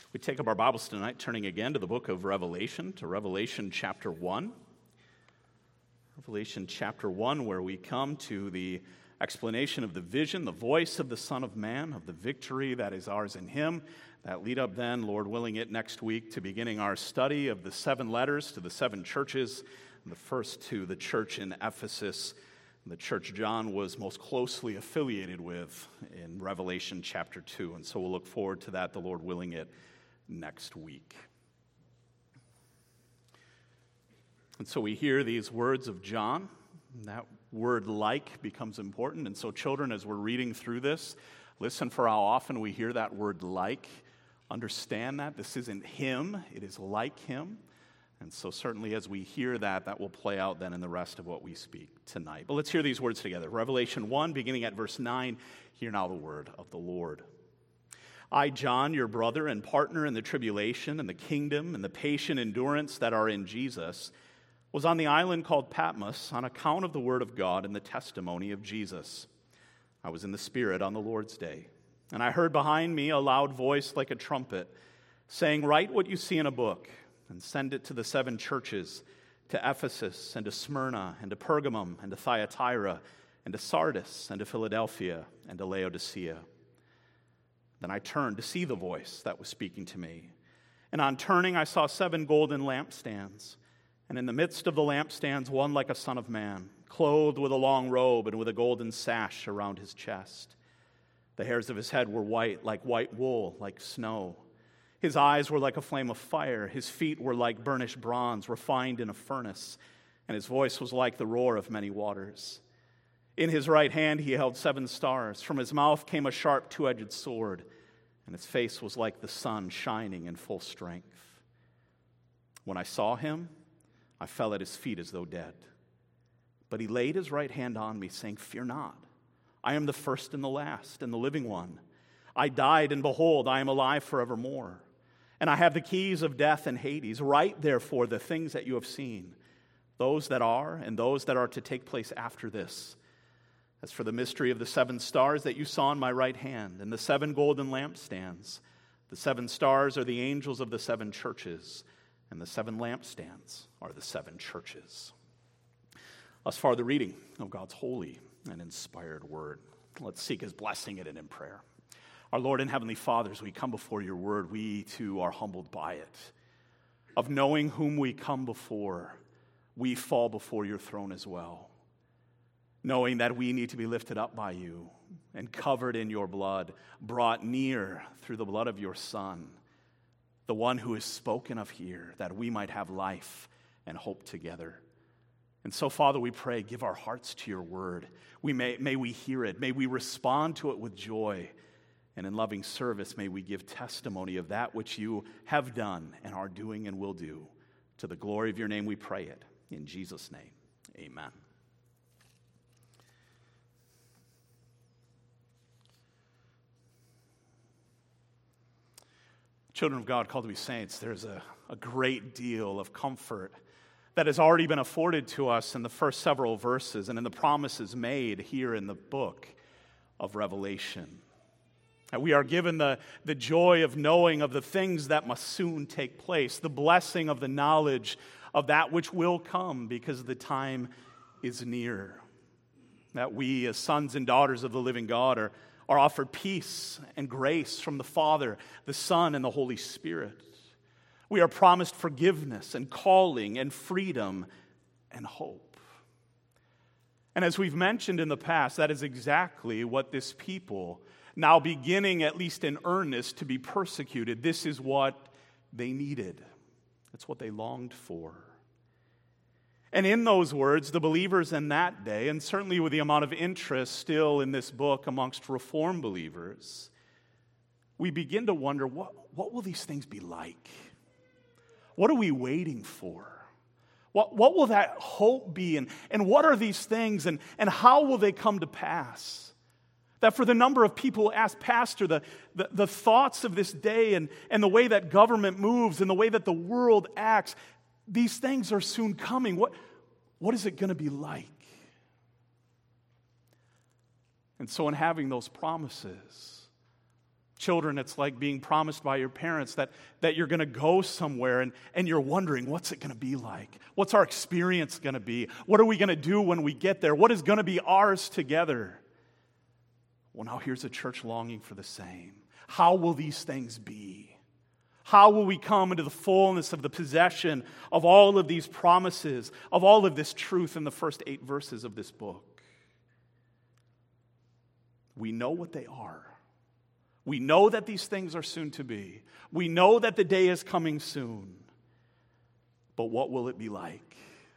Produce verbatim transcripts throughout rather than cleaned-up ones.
We take up our Bibles tonight, turning again to the book of Revelation, to Revelation chapter one. Revelation chapter one, where we come to the explanation of the vision, the voice of the Son of Man, of the victory that is ours in Him. That lead up then, Lord willing it, next week to beginning our study of the seven letters to the seven churches, and the first to the church in Ephesus, the church John was most closely affiliated with in Revelation chapter two. And so we'll look forward to that, the Lord willing it, next week. And so we hear these words of John. That word "like" becomes important. And so children, as we're reading through this, listen for how often we hear that word "like." Understand that this isn't him, it is like him. And so certainly as we hear that, that will play out then in the rest of what we speak tonight. But let's hear these words together. Revelation one, beginning at verse nine, hear now the word of the Lord. I, John, your brother and partner in the tribulation and the kingdom and the patient endurance that are in Jesus, was on the island called Patmos on account of the word of God and the testimony of Jesus. I was in the Spirit on the Lord's day, and I heard behind me a loud voice like a trumpet, saying, "Write what you see in a book, and send it to the seven churches, to Ephesus, and to Smyrna, and to Pergamum, and to Thyatira, and to Sardis, and to Philadelphia, and to Laodicea." Then I turned to see the voice that was speaking to me. And on turning, I saw seven golden lampstands. And in the midst of the lampstands, one like a son of man, clothed with a long robe and with a golden sash around his chest. The hairs of his head were white, like white wool, like snow. His eyes were like a flame of fire. His feet were like burnished bronze, refined in a furnace. And his voice was like the roar of many waters. In his right hand he held seven stars. From his mouth came a sharp two-edged sword, and his face was like the sun shining in full strength. When I saw him, I fell at his feet as though dead. But he laid his right hand on me, saying, "Fear not. I am the first and the last and the living one. I died, and behold, I am alive forevermore. And I have the keys of death and Hades. Write, therefore, the things that you have seen, those that are and those that are to take place after this. As for the mystery of the seven stars that you saw in my right hand, and the seven golden lampstands, the seven stars are the angels of the seven churches, and the seven lampstands are the seven churches." Thus far, the reading of God's holy and inspired word. Let's seek His blessing in it in prayer. Our Lord and Heavenly Father, as we come before your word, we too are humbled by it. Of knowing whom we come before, we fall before your throne as well. Knowing that we need to be lifted up by you and covered in your blood, brought near through the blood of your Son, the one who is spoken of here, that we might have life and hope together. And so, Father, we pray, give our hearts to your word. We may, may we hear it. May we respond to it with joy. And in loving service, may we give testimony of that which you have done and are doing and will do. To the glory of your name we pray it. In Jesus' name, amen. Children of God, called to be saints, there's a, a great deal of comfort that has already been afforded to us in the first several verses and in the promises made here in the book of Revelation. And we are given the, the joy of knowing of the things that must soon take place, the blessing of the knowledge of that which will come because the time is near. That we, as sons and daughters of the living God, are are offered peace and grace from the Father, the Son, and the Holy Spirit. We are promised forgiveness and calling and freedom and hope. And as we've mentioned in the past, that is exactly what this people, now beginning at least in earnest to be persecuted, this is what they needed. It's what they longed for. And in those words, the believers in that day, and certainly with the amount of interest still in this book amongst Reformed believers, we begin to wonder, what, what will these things be like? What are we waiting for? What, what will that hope be? And, and what are these things? And, and how will they come to pass? That for the number of people who ask, Pastor, the, the, the thoughts of this day and, and the way that government moves and the way that the world acts, these things are soon coming. What, what is it going to be like? And so in having those promises, Children, it's like being promised by your parents that, that you're going to go somewhere and, and you're wondering, what's it going to be like? What's our experience going to be? What are we going to do when we get there? What is going to be ours together? Well, now here's a church longing for the same. How will these things be? How will we come into the fullness of the possession of all of these promises, of all of this truth in the first eight verses of this book? We know what they are. We know that these things are soon to be. We know that the day is coming soon. But what will it be like?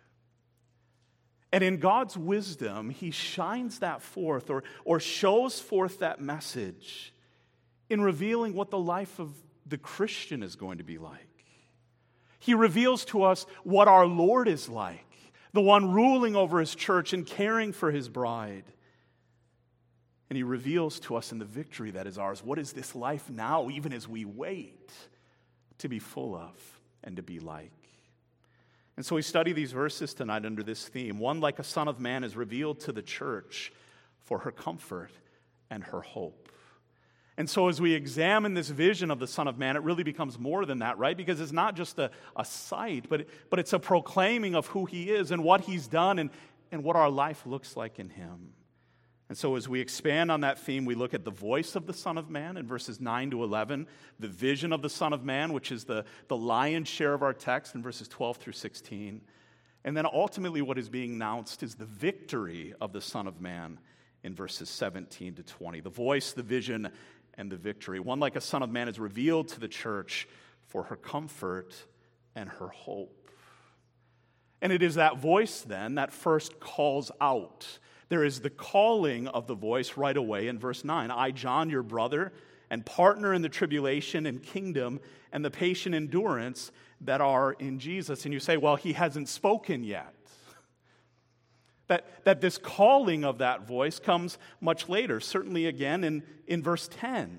And in God's wisdom, He shines that forth or, or shows forth that message in revealing what the life of the Christian is going to be like. He reveals to us what our Lord is like, the one ruling over His church and caring for His bride. And He reveals to us in the victory that is ours, what is this life now, even as we wait to be full of and to be like. And so we study these verses tonight under this theme. One like a Son of Man is revealed to the church for her comfort and her hope. And so as we examine this vision of the Son of Man, it really becomes more than that, right? Because it's not just a, a sight, but, but it's a proclaiming of who He is and what He's done and, and what our life looks like in Him. And so as we expand on that theme, we look at the voice of the Son of Man in verses nine to eleven, the vision of the Son of Man, which is the, the lion's share of our text in verses twelve through sixteen. And then ultimately what is being announced is the victory of the Son of Man in verses seventeen to twenty. The voice, the vision, and the victory. One like a Son of Man is revealed to the church for her comfort and her hope. And it is that voice then that first calls out. There is the calling of the voice right away in verse nine. I, John, your brother, and partner in the tribulation and kingdom and the patient endurance that are in Jesus. And you say, well, He hasn't spoken yet. That, that this calling of that voice comes much later, certainly again in, in verse ten.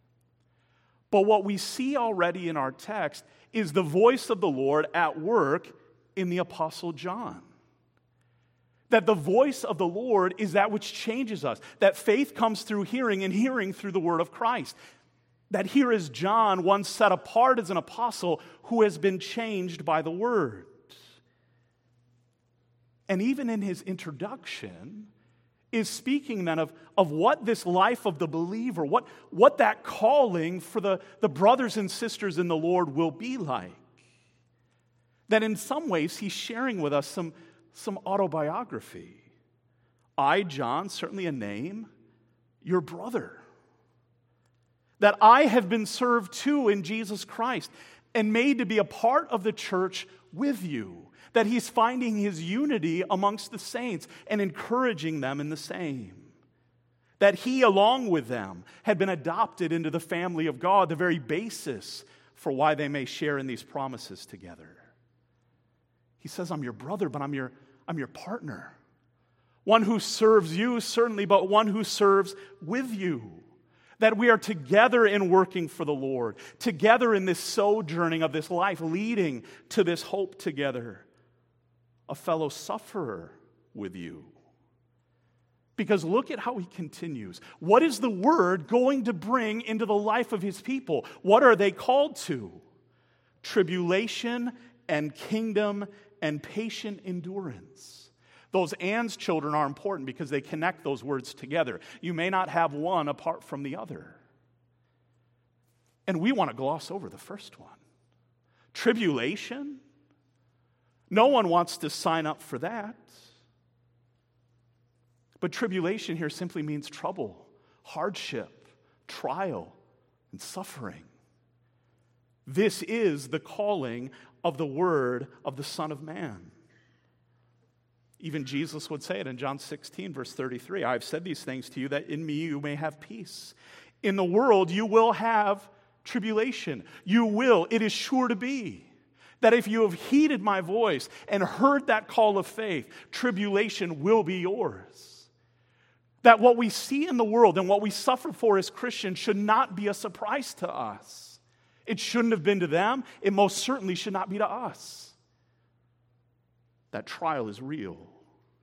But what we see already in our text is the voice of the Lord at work in the Apostle John. That the voice of the Lord is that which changes us. That faith comes through hearing and hearing through the word of Christ. That here is John, one set apart as an apostle who has been changed by the word. And even in his introduction is speaking then of, of what this life of the believer, what, what that calling for the, the brothers and sisters in the Lord will be like. That in some ways he's sharing with us some Some autobiography. I, John, certainly a name, your brother. That I have been served too in Jesus Christ and made to be a part of the church with you. That He's finding His unity amongst the saints and encouraging them in the same. That He, along with them, had been adopted into the family of God, the very basis for why they may share in these promises together. He says, I'm your brother, but I'm your, I'm your partner. One who serves you, certainly, but one who serves with you. That we are together in working for the Lord, together in this sojourning of this life, leading to this hope together. A fellow sufferer with you. Because look at how he continues. What is the word going to bring into the life of his people? What are they called to? Tribulation and kingdom and patient endurance. Those ands, children, are important because they connect those words together. You may not have one apart from the other. And we want to gloss over the first one. Tribulation? No one wants to sign up for that. But tribulation here simply means trouble, hardship, trial, and suffering. This is the calling of the word of the Son of Man. Even Jesus would say it in John sixteen, verse thirty-three. I have said these things to you that in me you may have peace. In the world you will have tribulation. You will, it is sure to be, that if you have heeded my voice and heard that call of faith, tribulation will be yours. That what we see in the world and what we suffer for as Christians should not be a surprise to us. It shouldn't have been to them. It most certainly should not be to us. That trial is real.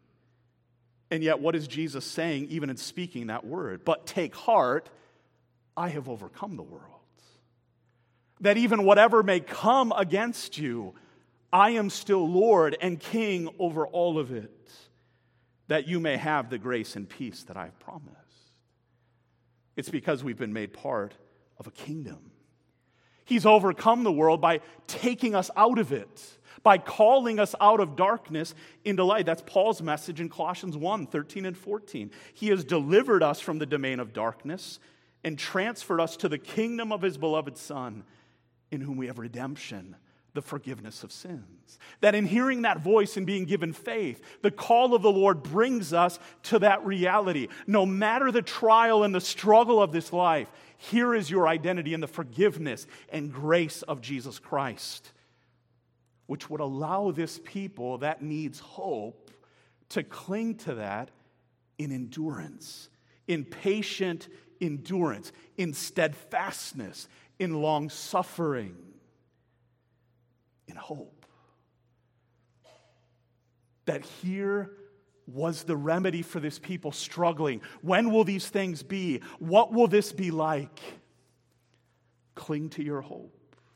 And yet, what is Jesus saying even in speaking that word? But take heart, I have overcome the world. That even whatever may come against you, I am still Lord and King over all of it, that you may have the grace and peace that I have promised. It's because we've been made part of a kingdom. He's overcome the world by taking us out of it, by calling us out of darkness into light. That's Paul's message in Colossians one, thirteen and fourteen. He has delivered us from the domain of darkness and transferred us to the kingdom of his beloved Son, in whom we have redemption, the forgiveness of sins. That in hearing that voice and being given faith, the call of the Lord brings us to that reality. No matter the trial and the struggle of this life, here is your identity in the forgiveness and grace of Jesus Christ, which would allow this people that needs hope to cling to that in endurance, in patient endurance, in steadfastness, in long suffering, in hope. That here was the remedy for this people struggling. When will these things be? What will this be like? Cling to your hope.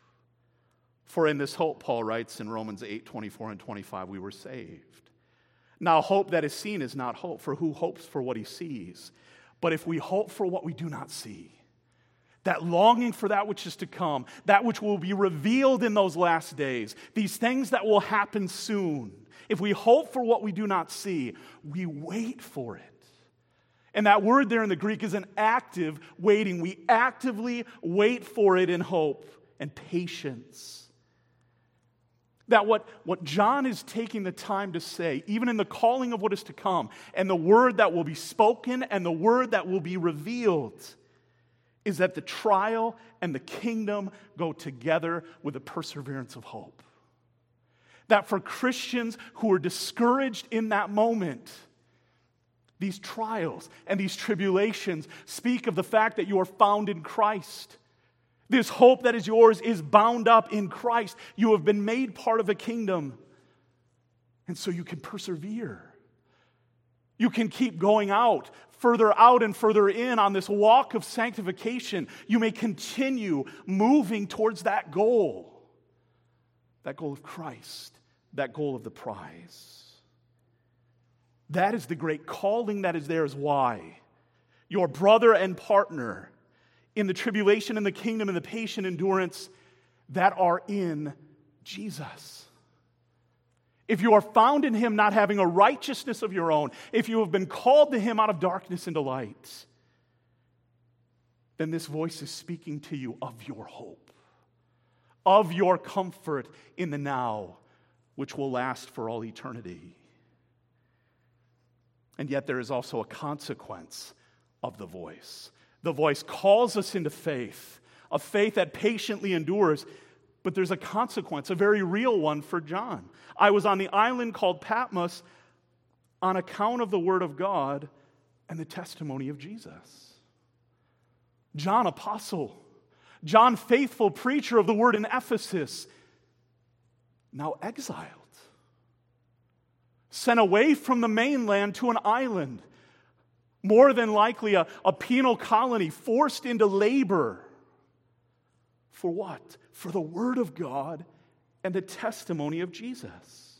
For in this hope, Paul writes in Romans eight, twenty-four and twenty-five, we were saved. Now hope that is seen is not hope, for who hopes for what he sees? But if we hope for what we do not see, that longing for that which is to come, that which will be revealed in those last days, these things that will happen soon, if we hope for what we do not see, we wait for it. And that word there in the Greek is an active waiting. We actively wait for it in hope and patience. That what, what John is taking the time to say, even in the calling of what is to come, and the word that will be spoken and the word that will be revealed, is that the trial and the kingdom go together with the perseverance of hope. That for Christians who are discouraged in that moment, these trials and these tribulations speak of the fact that you are found in Christ. This hope that is yours is bound up in Christ. You have been made part of a kingdom. And so you can persevere. You can keep going out, further out and further in on this walk of sanctification. You may continue moving towards that goal. That goal of Christ. That goal of the prize. That is the great calling that is there is why your brother and partner in the tribulation and the kingdom and the patient endurance that are in Jesus. If you are found in him not having a righteousness of your own, if you have been called to him out of darkness into light, then this voice is speaking to you of your hope, of your comfort in the now, which will last for all eternity. And yet there is also a consequence of the voice. The voice calls us into faith, a faith that patiently endures, but there's a consequence, a very real one for John. I was on the island called Patmos on account of the word of God and the testimony of Jesus. John, apostle, John, faithful preacher of the word in Ephesus, now exiled, sent away from the mainland to an island, more than likely a, a penal colony, forced into labor. For what? For the word of God and the testimony of Jesus.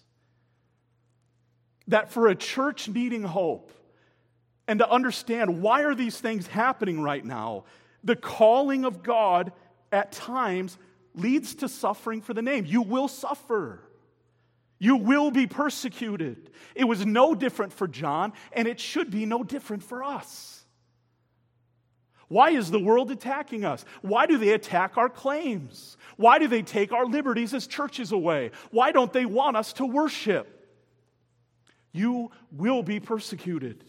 That for a church needing hope and to understand why are these things happening right now, the calling of God at times leads to suffering for the name. You will suffer. You will be persecuted. It was no different for John, and it should be no different for us. Why is the world attacking us? Why do they attack our claims? Why do they take our liberties as churches away? Why don't they want us to worship? You will be persecuted.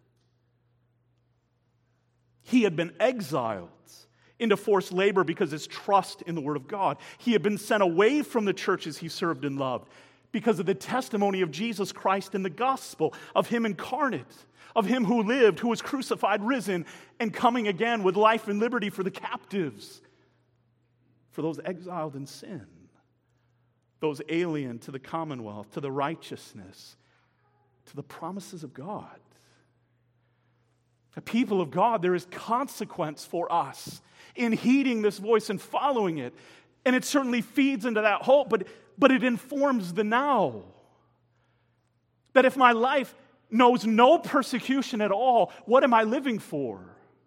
He had been exiled into forced labor because of his trust in the Word of God. He had been sent away from the churches he served and loved because of the testimony of Jesus Christ in the gospel, of him incarnate, of him who lived, who was crucified, risen, and coming again with life and liberty for the captives, for those exiled in sin, those alien to the commonwealth, to the righteousness, to the promises of God. The people of God, there is consequence for us in heeding this voice and following it. And it certainly feeds into that hope, but, but it informs the now. That if my life knows no persecution at all, what am I living for?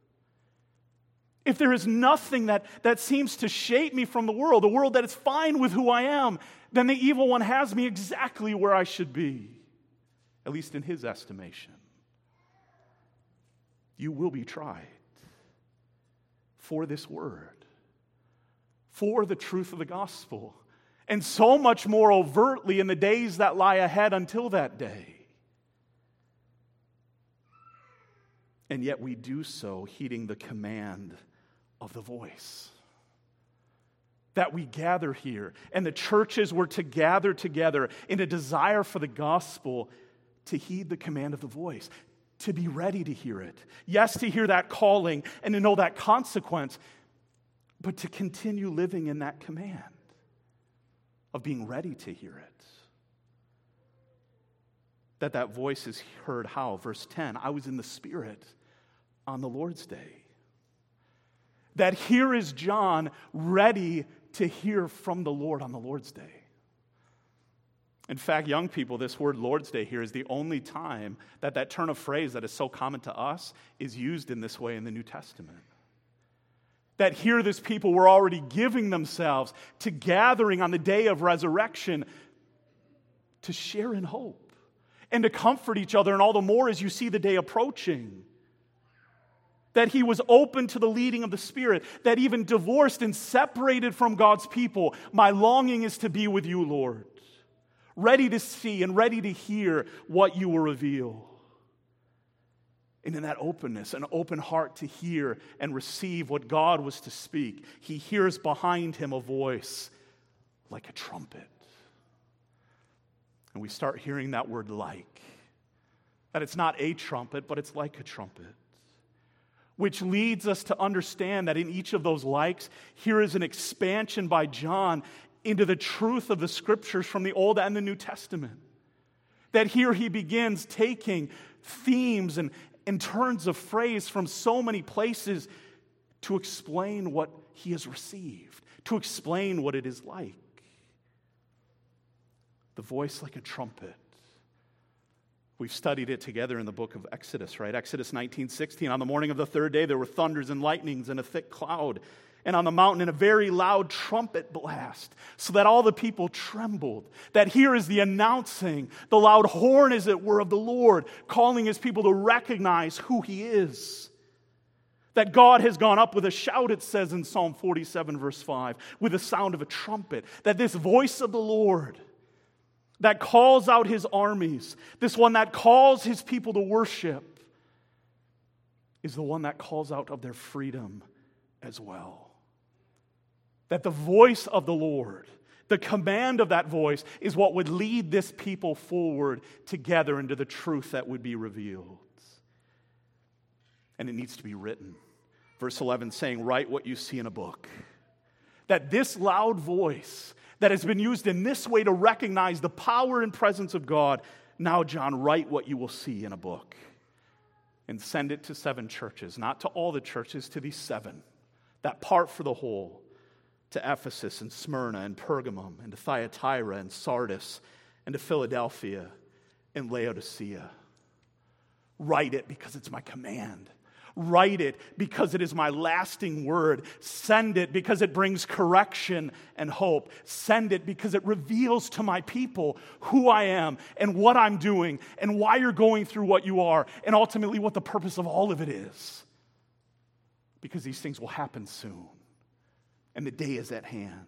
If there is nothing that, that seems to shape me from the world, a world that is fine with who I am, then the evil one has me exactly where I should be, at least in his estimation. You will be tried for this word, for the truth of the gospel, and so much more overtly in the days that lie ahead until that day. And yet we do so heeding the command of the voice. That we gather here, and the churches were to gather together in a desire for the gospel to heed the command of the voice, to be ready to hear it. Yes, to hear that calling and to know that consequence, but to continue living in that command of being ready to hear it. That that voice is heard how? Verse ten, I was in the Spirit on the Lord's day. That here is John ready to hear from the Lord on the Lord's day. In fact, young people, this word Lord's Day here is the only time that that turn of phrase that is so common to us is used in this way in the New Testament. That here this people were already giving themselves to gathering on the day of resurrection to share in hope and to comfort each other, and all the more as you see the day approaching. That he was open to the leading of the Spirit, that even divorced and separated from God's people, my longing is to be with you, Lord. Ready to see and ready to hear what you will reveal. And in that openness, an open heart to hear and receive what God was to speak, he hears behind him a voice like a trumpet. And we start hearing that word like. That it's not a trumpet, but it's like a trumpet. Which leads us to understand that in each of those likes, here is an expansion by John into the truth of the Scriptures from the Old and the New Testament. That here he begins taking themes and, and turns of phrase from so many places to explain what he has received, to explain what it is like. The voice like a trumpet. We've studied it together in the book of Exodus, right? Exodus nineteen sixteen. On the morning of the third day, there were thunders and lightnings and a thick cloud. And on the mountain, in a very loud trumpet blast, so that all the people trembled. That here is the announcing, the loud horn, as it were, of the Lord, calling his people to recognize who he is. That God has gone up with a shout, it says in Psalm forty-seven, verse five, with the sound of a trumpet. That this voice of the Lord that calls out his armies, this one that calls his people to worship, is the one that calls out of their freedom as well. That the voice of the Lord, the command of that voice, is what would lead this people forward together into the truth that would be revealed. And it needs to be written. Verse eleven saying, write what you see in a book. That this loud voice that has been used in this way to recognize the power and presence of God, now, John, write what you will see in a book. And send it to seven churches, not to all the churches, to these seven. That part for the whole. To Ephesus and Smyrna and Pergamum and to Thyatira and Sardis and to Philadelphia and Laodicea. Write it because it's my command. Write it because it is my lasting word. Send it because it brings correction and hope. Send it because it reveals to my people who I am and what I'm doing and why you're going through what you are and ultimately what the purpose of all of it is. Because these things will happen soon and the day is at hand.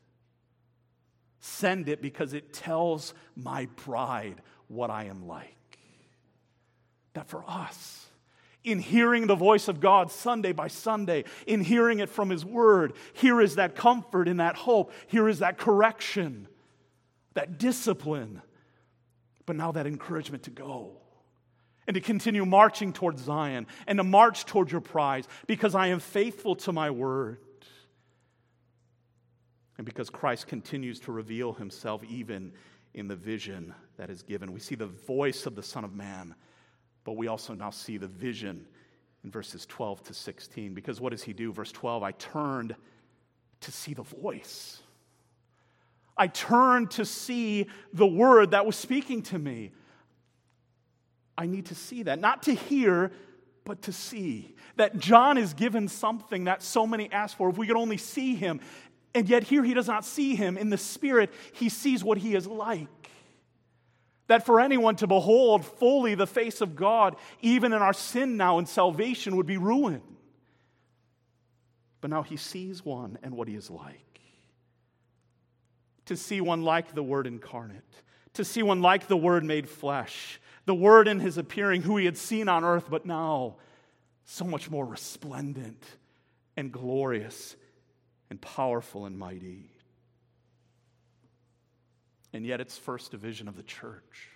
Send it because it tells my bride what I am like. That for us, in hearing the voice of God Sunday by Sunday, in hearing it from his word, here is that comfort and that hope. Here is that correction, that discipline, but now that encouragement to go and to continue marching towards Zion and to march toward your prize because I am faithful to my word and because Christ continues to reveal himself even in the vision that is given. We see the voice of the Son of Man, but we also now see the vision in verses twelve to sixteen. Because what does he do? Verse twelve, I turned to see the voice. I turned to see the word that was speaking to me. I need to see that. Not to hear, but to see. That John is given something that so many ask for. If we could only see him. And yet here he does not see him. In the Spirit, he sees what he is like. That for anyone to behold fully the face of God, even in our sin now and salvation, would be ruin. But now he sees one and what he is like. To see one like the Word incarnate. To see one like the Word made flesh. The Word in his appearing, who he had seen on earth, but now so much more resplendent and glorious and powerful and mighty. And yet it's first a vision of the church.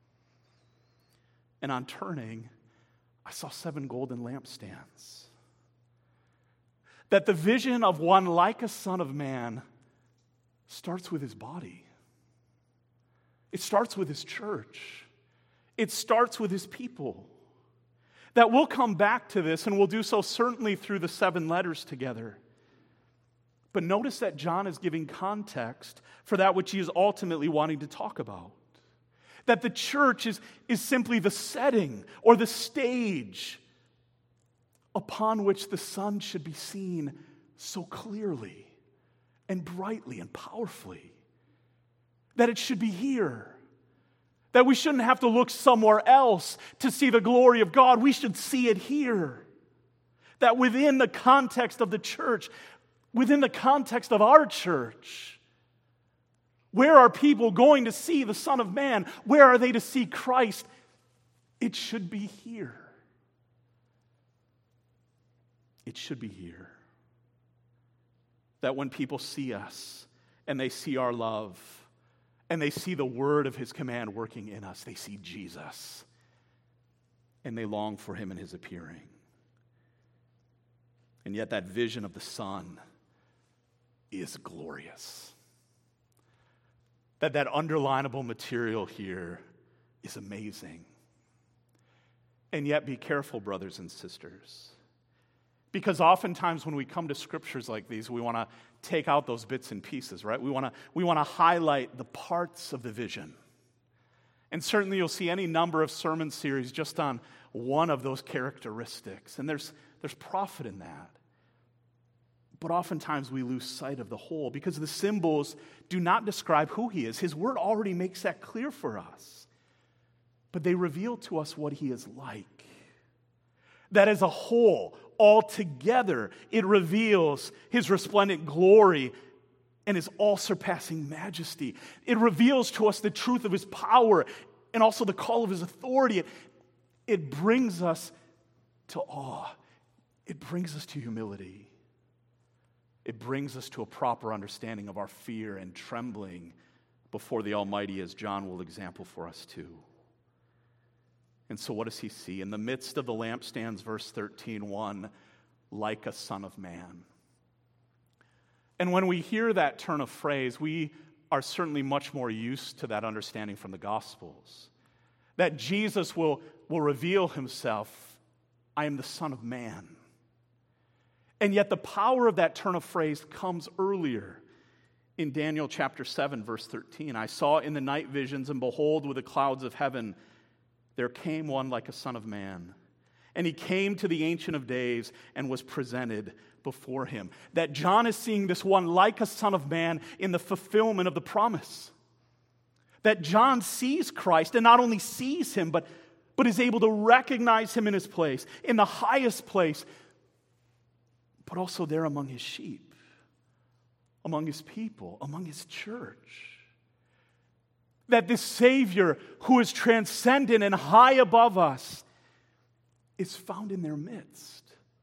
And on turning, I saw seven golden lampstands. That the vision of one like a Son of Man starts with his body. It starts with his church. It starts with his people. That we'll come back to this, and we'll do so certainly through the seven letters together. But notice that John is giving context for that which he is ultimately wanting to talk about. That the church is, is simply the setting or the stage upon which the Son should be seen so clearly and brightly and powerfully. That it should be here. That we shouldn't have to look somewhere else to see the glory of God. We should see it here. That within the context of the church, within the context of our church, where are people going to see the Son of Man? Where are they to see Christ? It should be here. It should be here. That when people see us and they see our love and they see the word of his command working in us, they see Jesus and they long for him and his appearing. And yet that vision of the Son is glorious. That that underlinable material here is amazing. And yet be careful, brothers and sisters. Because oftentimes when we come to scriptures like these, we want to take out those bits and pieces, right? We want to we want to highlight the parts of the vision. And certainly you'll see any number of sermon series just on one of those characteristics. And there's there's profit in that. But oftentimes we lose sight of the whole because the symbols do not describe who he is. His word already makes that clear for us. But they reveal to us what he is like. That as a whole, altogether, it reveals his resplendent glory and his all-surpassing majesty. It reveals to us the truth of his power and also the call of his authority. It, it brings us to awe. It brings us to humility. It brings us to a proper understanding of our fear and trembling before the Almighty, as John will example for us too. And so what does he see? In the midst of the lampstands, verse thirteen, one, like a son of man. And when we hear that turn of phrase, we are certainly much more used to that understanding from the Gospels. That Jesus will, will reveal himself, I am the Son of Man. And yet the power of that turn of phrase comes earlier in Daniel chapter seven, verse thirteen. I saw in the night visions, and behold, with the clouds of heaven, there came one like a son of man. And he came to the Ancient of Days and was presented before him. That John is seeing this one like a son of man in the fulfillment of the promise. That John sees Christ, and not only sees him, but, but is able to recognize him in his place, in the highest place, but also there among his sheep, among his people, among his church. That this Savior, who is transcendent and high above us, is found in their midst.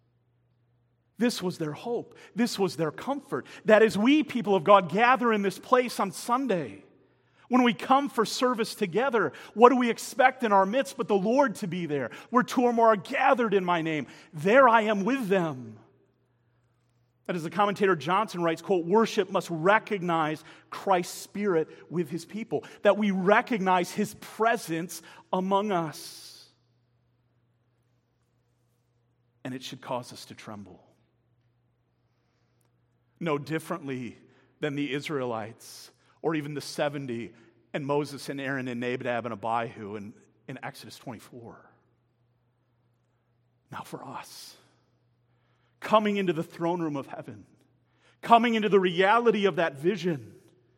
This was their hope. This was their comfort. That as we, people of God, gather in this place on Sunday, when we come for service together, what do we expect in our midst but the Lord to be there? Where two or more are gathered in my name, there I am with them. That as the commentator Johnson writes, quote, worship must recognize Christ's Spirit with his people. That we recognize his presence among us. and it should cause us to tremble. No differently than the Israelites, or even the seventy, and Moses and Aaron and Nadab and Abihu in, in Exodus twenty-four. Now for us, coming into the throne room of heaven, coming into the reality of that vision,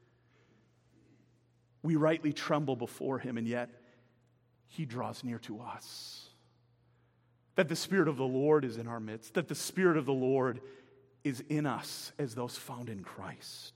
we rightly tremble before him, and yet he draws near to us. That the Spirit of the Lord is in our midst, that the Spirit of the Lord is in us as those found in Christ.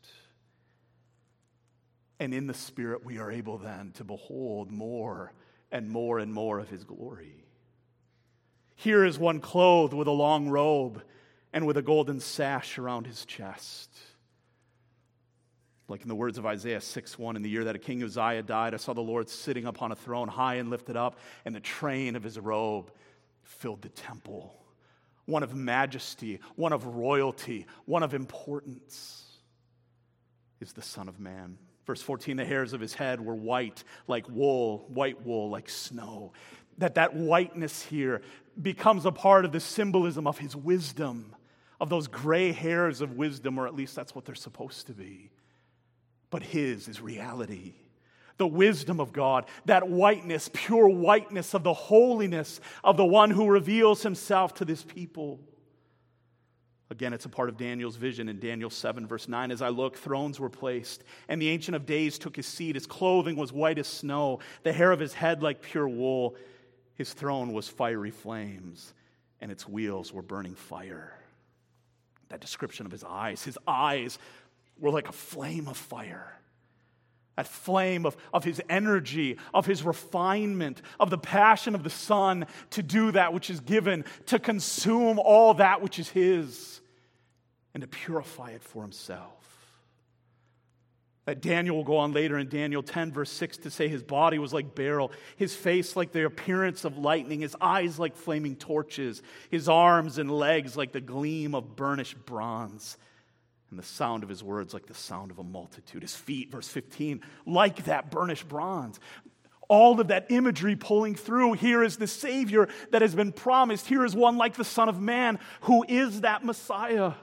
And in the Spirit, we are able then to behold more and more and more of his glory. Here is one clothed with a long robe and with a golden sash around his chest. Like in the words of Isaiah six one, in the year that King Uzziah died, I saw the Lord sitting upon a throne, high and lifted up, and the train of his robe filled the temple. One of majesty, one of royalty, one of importance is the Son of Man. Verse fourteen, the hairs of his head were white like wool, white wool like snow. That that whiteness here becomes a part of the symbolism of his wisdom, of those gray hairs of wisdom, or at least that's what they're supposed to be. But his is reality. The wisdom of God, that whiteness, pure whiteness of the holiness of the one who reveals himself to this people. Again, it's a part of Daniel's vision in Daniel seven, verse nine. As I looked, thrones were placed, and the Ancient of Days took his seat. His clothing was white as snow, the hair of his head like pure wool. His throne was fiery flames, and its wheels were burning fire. That description of his eyes, his eyes were like a flame of fire. That flame of, of his energy, of his refinement, of the passion of the Son to do that which is given, to consume all that which is his, and to purify it for himself. That Daniel will go on later in Daniel ten, verse six, to say his body was like beryl, his face like the appearance of lightning, his eyes like flaming torches, his arms and legs like the gleam of burnished bronze, and the sound of his words like the sound of a multitude. His feet, verse fifteen, like that burnished bronze. All of that imagery pulling through. Here is the Savior that has been promised. Here is one like the Son of Man who is that Messiah.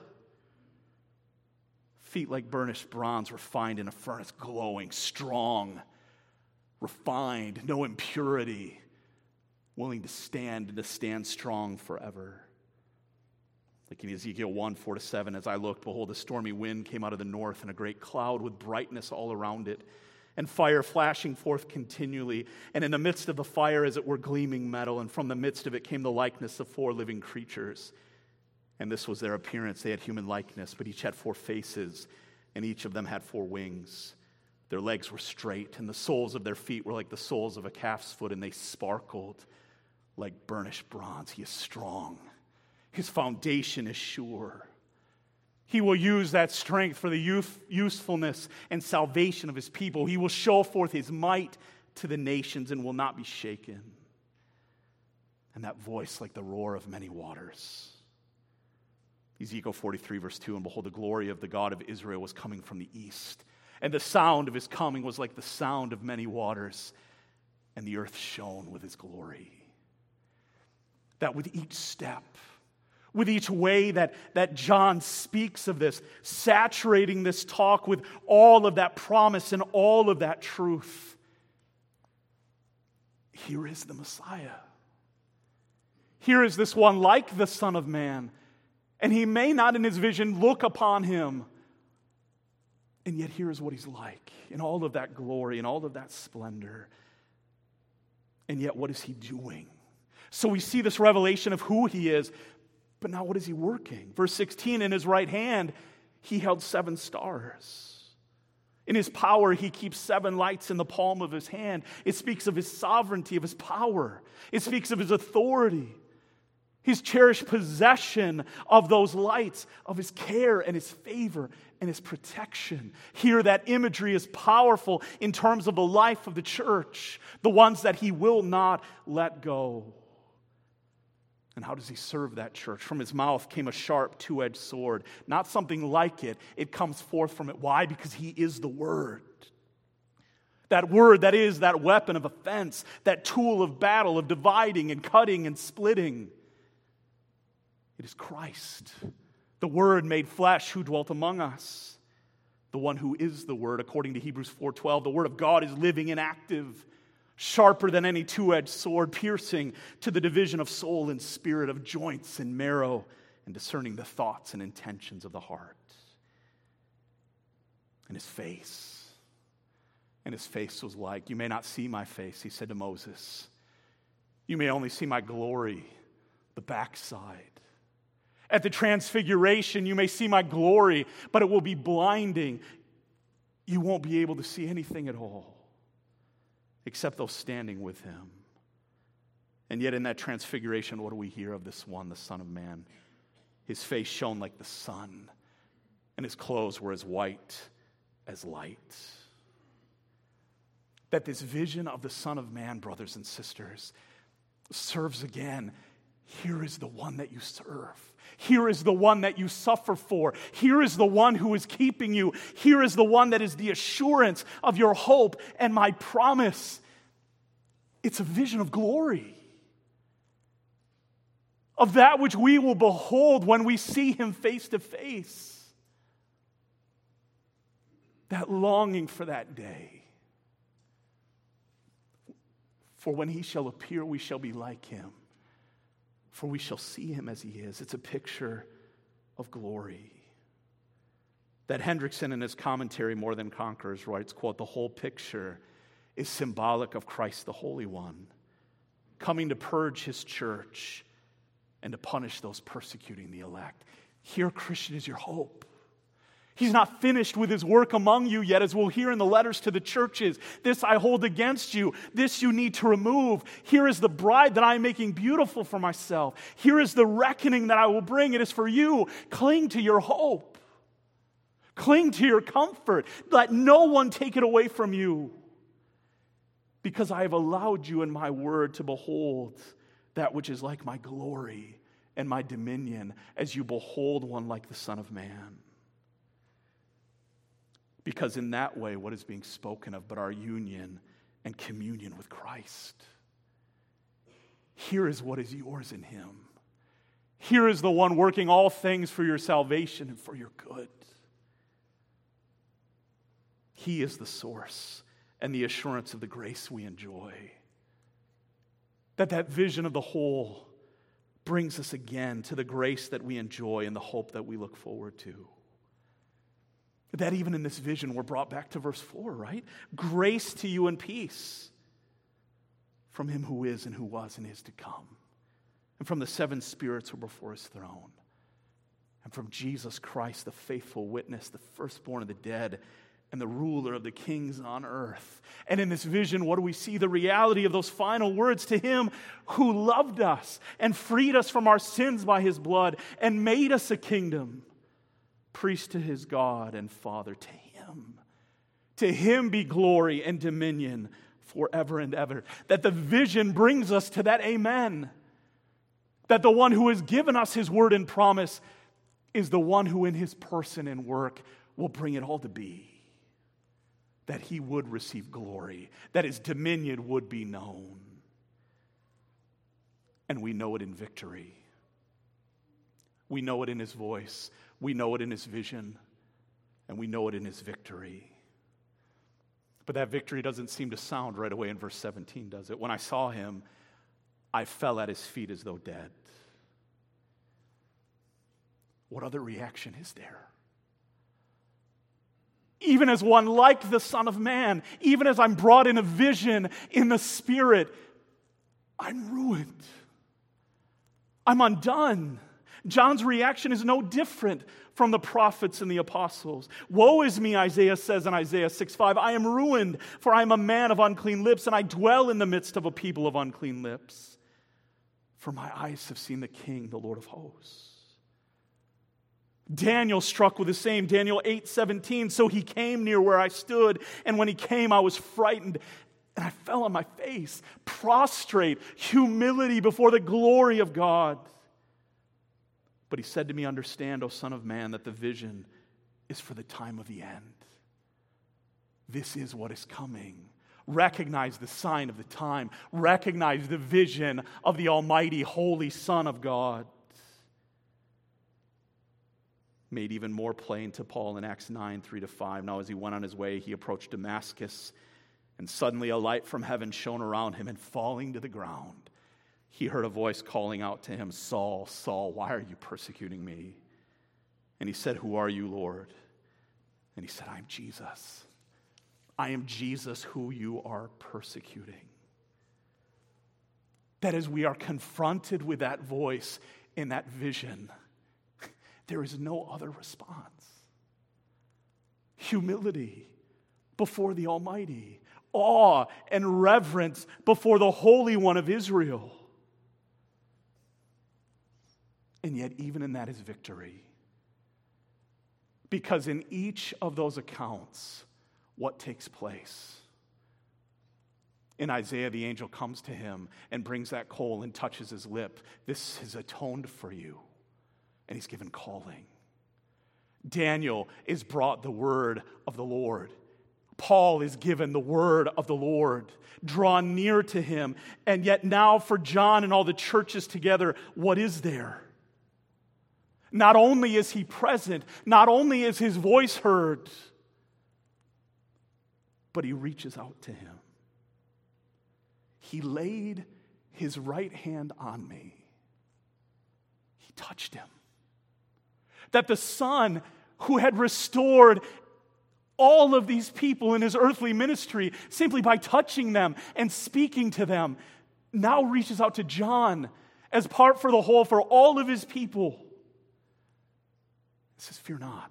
Feet like burnished bronze, refined in a furnace, glowing, strong, refined, no impurity, willing to stand and to stand strong forever. Like in Ezekiel one, four to seven, as I looked, behold, a stormy wind came out of the north, and a great cloud with brightness all around it, and fire flashing forth continually. And in the midst of the fire, as it were, gleaming metal, and from the midst of it came the likeness of four living creatures. And this was their appearance. They had human likeness, but each had four faces, and each of them had four wings. Their legs were straight, and the soles of their feet were like the soles of a calf's foot, and they sparkled like burnished bronze. He is strong. His foundation is sure. He will use that strength for the youth, usefulness and salvation of his people. He will show forth his might to the nations and will not be shaken. And that voice like the roar of many waters. Ezekiel forty-three, verse two, and behold, the glory of the God of Israel was coming from the east, and the sound of his coming was like the sound of many waters, and the earth shone with his glory. That with each step, with each way that, that John speaks of this, saturating this talk with all of that promise and all of that truth, here is the Messiah. Here is this one like the Son of Man. And he may not in his vision look upon him. And yet here is what he's like in all of that glory and all of that splendor. And yet what is he doing? So we see this revelation of who he is. But now what is he working? Verse sixteen, in his right hand he held seven stars. In his power he keeps seven lights in the palm of his hand. It speaks of his sovereignty, of his power. It speaks of his authority. His cherished possession of those lights, of his care and his favor and his protection. Here that imagery is powerful in terms of the life of the church, the ones that he will not let go. And how does he serve that church? From his mouth came a sharp two-edged sword, not something like it. It comes forth from it. Why? Because he is the Word. That word that is that weapon of offense, that tool of battle, of dividing and cutting and splitting. It is Christ, the Word made flesh who dwelt among us, the one who is the Word, according to Hebrews four twelve. The Word of God is living and active, sharper than any two-edged sword, piercing to the division of soul and spirit, of joints and marrow, and discerning the thoughts and intentions of the heart. And his face, and his face was like, you may not see my face, he said to Moses. You may only see my glory, the backside. At the transfiguration, you may see my glory, but it will be blinding. You won't be able to see anything at all, except those standing with him. And yet in that transfiguration, what do we hear of this one, the Son of Man? His face shone like the sun, and his clothes were as white as light. That this vision of the Son of Man, brothers and sisters, serves again. Here is the one that you serve. Here is the one that you suffer for. Here is the one who is keeping you. Here is the one that is the assurance of your hope and my promise. It's a vision of glory, of that which we will behold when we see him face to face. That longing for that day. For when he shall appear, we shall be like him. For we shall see him as he is. It's a picture of glory. That Hendrickson in his commentary, More Than Conquerors, writes, quote, the whole picture is symbolic of Christ the Holy One, coming to purge his church and to punish those persecuting the elect. Here, Christian, is your hope. He's not finished with his work among you yet, as we'll hear in the letters to the churches. This I hold against you. This you need to remove. Here is the bride that I am making beautiful for myself. Here is the reckoning that I will bring. It is for you. Cling to your hope. Cling to your comfort. Let no one take it away from you. Because I have allowed you in my word to behold that which is like my glory and my dominion, as you behold one like the Son of Man. Because in that way, what is being spoken of but our union and communion with Christ? Here is what is yours in him. Here is the one working all things for your salvation and for your good. He is the source and the assurance of the grace we enjoy. That that vision of the whole brings us again to the grace that we enjoy and the hope that we look forward to. That even in this vision, we're brought back to verse four, right? Grace to you and peace from him who is and who was and is to come, and from the seven spirits who are before his throne, and from Jesus Christ, the faithful witness, the firstborn of the dead, and the ruler of the kings on earth. And in this vision, what do we see? The reality of those final words, to him who loved us and freed us from our sins by his blood and made us a kingdom, priest to his God and Father. To him, to him be glory and dominion forever and ever. That the vision brings us to that amen. That the one who has given us his word and promise is the one who in his person and work will bring it all to be. That he would receive glory, that his dominion would be known. And we know it in victory. We know it in his voice. We know it in his vision. And we know it in his victory. But that victory doesn't seem to sound right away in verse seventeen, does it? When I saw him, I fell at his feet as though dead. What other reaction is there? Even as one like the Son of Man, even as I'm brought in a vision in the Spirit, I'm ruined. I'm undone. John's reaction is no different from the prophets and the apostles. Woe is me, Isaiah says in Isaiah six five, I am ruined, for I am a man of unclean lips, and I dwell in the midst of a people of unclean lips. For my eyes have seen the King, the Lord of hosts. Daniel struck with the same, Daniel eight seventeen, so he came near where I stood, and when he came, I was frightened, and I fell on my face, prostrate, humility before the glory of God. But he said to me, understand, O Son of Man, that the vision is for the time of the end. This is what is coming. Recognize the sign of the time. Recognize the vision of the Almighty, Holy Son of God. made even more plain to Paul in Acts nine, three to five. Now as he went on his way, he approached Damascus, and suddenly a light from heaven shone around him, and falling to the ground, he heard a voice calling out to him, "Saul, Saul, why are you persecuting me?" And he said, "Who are you, Lord?" And he said, "I am Jesus. I am Jesus who you are persecuting." That as we are confronted with that voice in that vision, there is no other response. Humility before the Almighty, awe and reverence before the Holy One of Israel. And yet, even in that is victory. Because in each of those accounts, what takes place? In Isaiah, the angel comes to him and brings that coal and touches his lip. This is atoned for you. And he's given calling. Daniel is brought the word of the Lord. Paul is given the word of the Lord, drawn near to him. And yet now for John and all the churches together, what is there? Not only is he present, not only is his voice heard, but he reaches out to him. He laid his right hand on me. He touched him. That the Son who had restored all of these people in his earthly ministry simply by touching them and speaking to them now reaches out to John as part for the whole for all of his people. He says, "Fear not."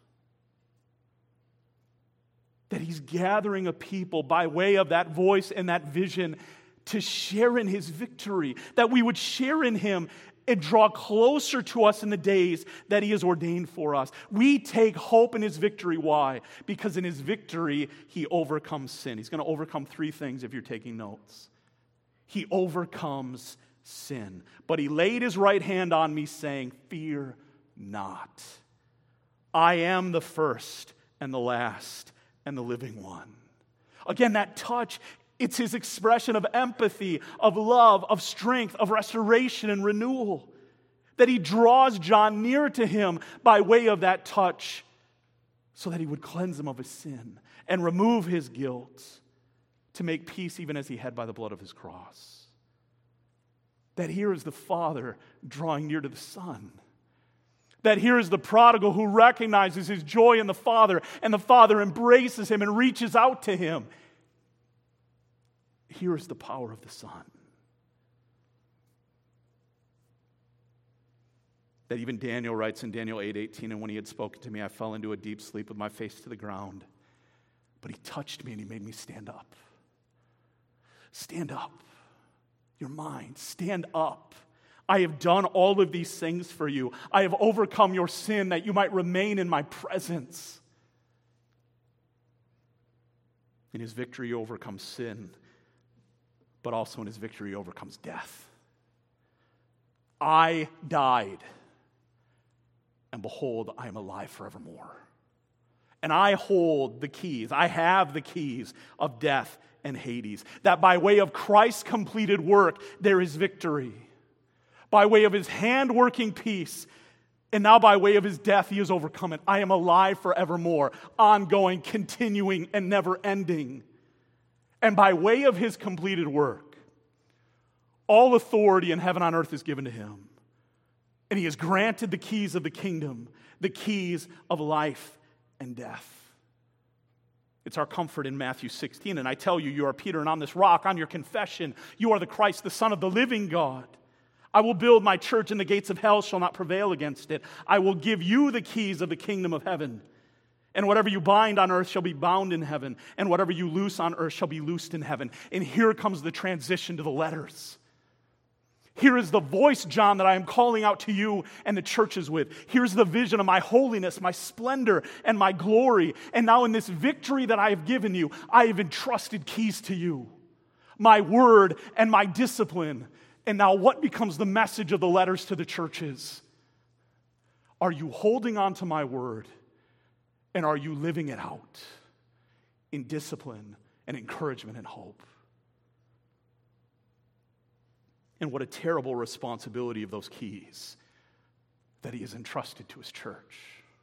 That he's gathering a people by way of that voice and that vision to share in his victory, that we would share in him and draw closer to us in the days that he has ordained for us. We take hope in his victory. Why? Because in his victory, he overcomes sin. He's going to overcome three things if you're taking notes. He overcomes sin. But he laid his right hand on me, saying, "Fear not. I am the first and the last and the living one." Again, that touch, it's his expression of empathy, of love, of strength, of restoration and renewal. That he draws John near to him by way of that touch so that he would cleanse him of his sin and remove his guilt to make peace even as he had by the blood of his cross. That here is the Father drawing near to the Son. That here is the prodigal who recognizes his joy in the Father, and the Father embraces him and reaches out to him. Here is the power of the Son. That even Daniel writes in Daniel eight eighteen, "And when he had spoken to me, I fell into a deep sleep with my face to the ground. But he touched me and he made me stand up." Stand up. Your mind, stand up. I have done all of these things for you. I have overcome your sin that you might remain in my presence. In his victory, he overcomes sin, but also in his victory, he overcomes death. I died, and behold, I am alive forevermore. And I hold the keys, I have the keys of death and Hades. That by way of Christ's completed work, there is victory. By way of his hand-working peace, and now by way of his death, he has overcome it. I am alive forevermore, ongoing, continuing, and never-ending. And by way of his completed work, all authority in heaven and on earth is given to him. And he has granted the keys of the kingdom, the keys of life and death. It's our comfort in Matthew sixteen. "And I tell you, you are Peter, and on this rock, on your confession, you are the Christ, the Son of the living God. I will build my church, and the gates of hell shall not prevail against it. I will give you the keys of the kingdom of heaven. And whatever you bind on earth shall be bound in heaven, and whatever you loose on earth shall be loosed in heaven." And here comes the transition to the letters. Here is the voice, John, that I am calling out to you and the churches with. Here's the vision of my holiness, my splendor, and my glory. And now in this victory that I have given you, I have entrusted keys to you. My word and my discipline. And now what becomes the message of the letters to the churches? Are you holding on to my word? And are you living it out in discipline and encouragement and hope? And what a terrible responsibility of those keys that he has entrusted to his church.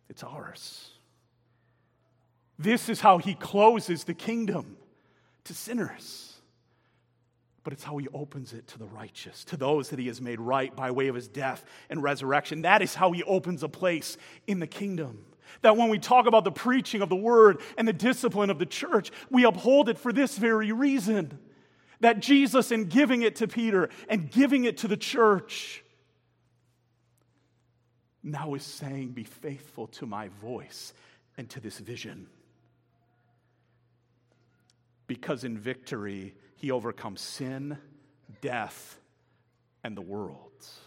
It's ours. This is how he closes the kingdom to sinners. But it's how he opens it to the righteous, to those that he has made right by way of his death and resurrection. That is how he opens a place in the kingdom. That when we talk about the preaching of the word and the discipline of the church, we uphold it for this very reason. That Jesus, in giving it to Peter and giving it to the church, now is saying, be faithful to my voice and to this vision. Because in victory, he overcomes sin, death, and the world.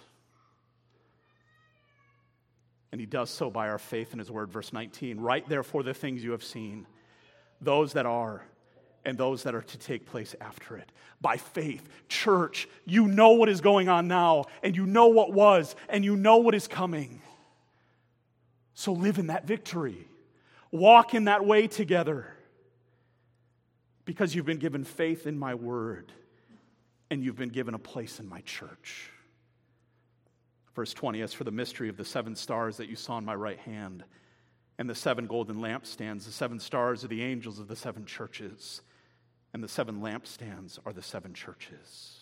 And he does so by our faith in his word. Verse nineteen, write therefore the things you have seen, those that are, and those that are to take place after it. By faith, church, you know what is going on now, and you know what was, and you know what is coming. So live in that victory. Walk in that way together. Because you've been given faith in my word, and you've been given a place in my church. Verse twenty, as for the mystery of the seven stars that you saw in my right hand, and the seven golden lampstands, the seven stars are the angels of the seven churches, and the seven lampstands are the seven churches.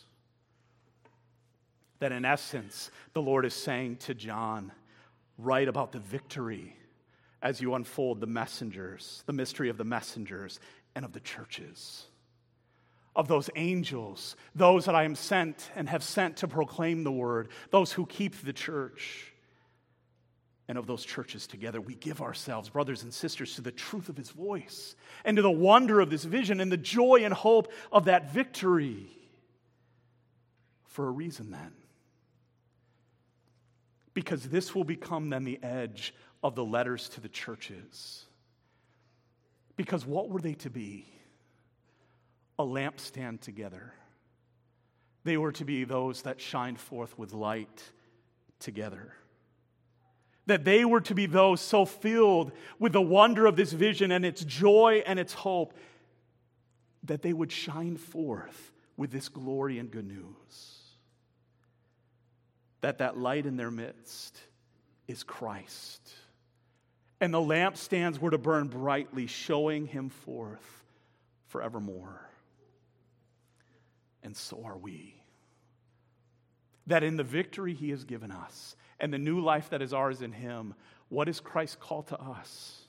That in essence, the Lord is saying to John, write about the victory as you unfold the messengers, the mystery of the messengers and of the churches, of those angels, those that I am sent and have sent to proclaim the word, those who keep the church, and of those churches together. We give ourselves, brothers and sisters, to the truth of his voice and to the wonder of this vision and the joy and hope of that victory for a reason then. Because this will become then the edge of the letters to the churches. Because what were they to be? A lampstand together. They were to be those that shined forth with light together. That they were to be those so filled with the wonder of this vision and its joy and its hope that they would shine forth with this glory and good news. That that light in their midst is Christ. And the lampstands were to burn brightly, showing him forth forevermore. And so are we. That in the victory he has given us and the new life that is ours in him, what is Christ's call to us?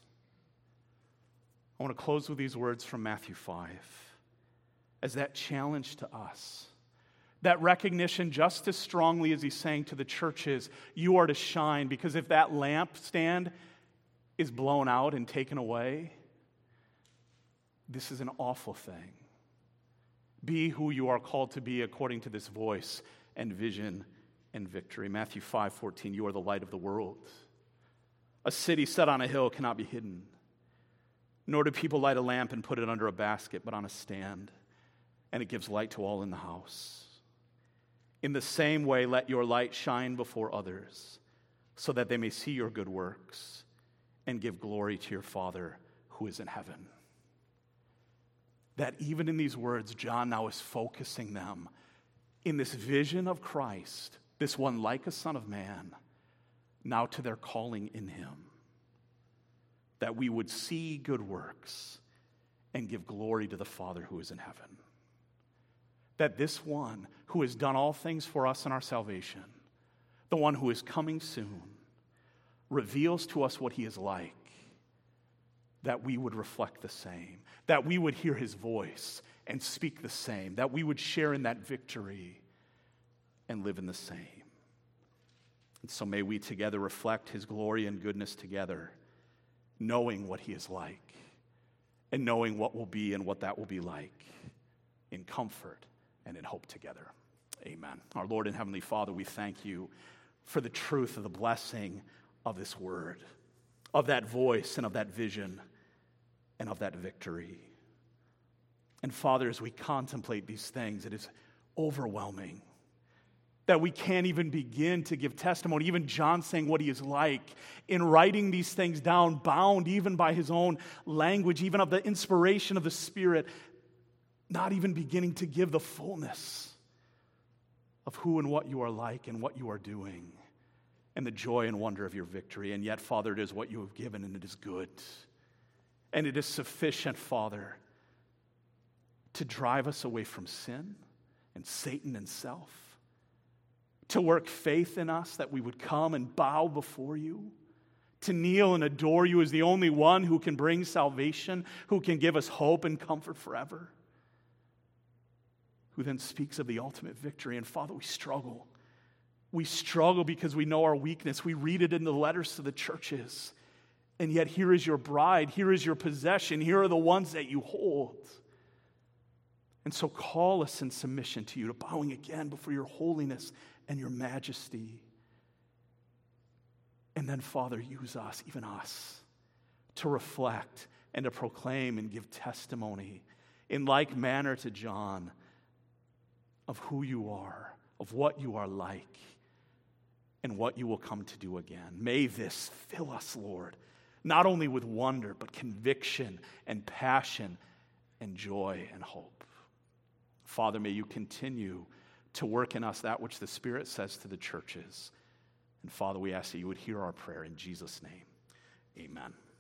I want to close with these words from Matthew five as that challenge to us. That recognition just as strongly as he's saying to the churches, you are to shine, because if that lampstand is blown out and taken away, this is an awful thing. Be who you are called to be according to this voice and vision and victory. Matthew five fourteen, you are the light of the world. A city set on a hill cannot be hidden, nor do people light a lamp and put it under a basket, but on a stand, and it gives light to all in the house. In the same way, let your light shine before others, so that they may see your good works and give glory to your Father who is in heaven. That even in these words, John now is focusing them in this vision of Christ, this one like a Son of Man, now to their calling in him. That we would see good works and give glory to the Father who is in heaven. That this one who has done all things for us in our salvation, the one who is coming soon, reveals to us what he is like, that we would reflect the same, that we would hear his voice and speak the same, that we would share in that victory and live in the same. And so may we together reflect his glory and goodness together, knowing what he is like and knowing what will be and what that will be like in comfort and in hope together. Amen. Our Lord and Heavenly Father, we thank you for the truth of the blessing of this word, of that voice and of that vision and of that victory. And Father, as we contemplate these things, it is overwhelming that we can't even begin to give testimony. Even John saying what he is like in writing these things down, bound even by his own language, even of the inspiration of the Spirit, not even beginning to give the fullness of who and what you are like and what you are doing and the joy and wonder of your victory. And yet, Father, it is what you have given, and it is good. And it is sufficient, Father, to drive us away from sin and Satan and self, to work faith in us that we would come and bow before you, to kneel and adore you as the only one who can bring salvation, who can give us hope and comfort forever, who then speaks of the ultimate victory. And Father, we struggle. We struggle because we know our weakness. We read it in the letters to the churches. And yet here is your bride, here is your possession, here are the ones that you hold. And so call us in submission to you, to bowing again before your holiness and your majesty. And then, Father, use us, even us, to reflect and to proclaim and give testimony in like manner to John of who you are, of what you are like, and what you will come to do again. May this fill us, Lord, not only with wonder, but conviction and passion and joy and hope. Father, may you continue to work in us that which the Spirit says to the churches. And Father, we ask that you would hear our prayer in Jesus' name. Amen.